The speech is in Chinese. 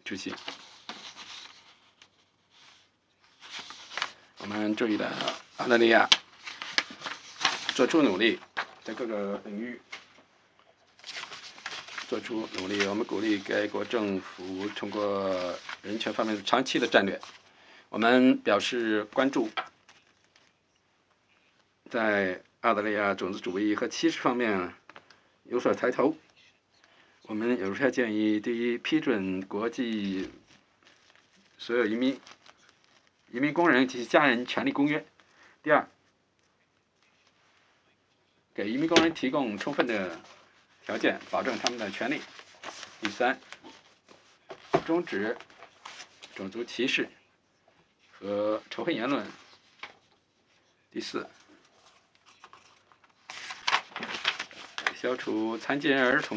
主席。我们注意的澳大利亚做出努力，在各个领域做出努力。我们鼓励该国政府通过人权方面的长期的战略。我们表示关注，在澳大利亚种族主义和歧视方面有所抬头。我们有条建议：第一，批准国际所有移民工人及其家人权利公约；第二，给移民工人提供充分的条件，保证他们的权利；第三，终止种族歧视和仇恨言论；第四，消除残疾人儿童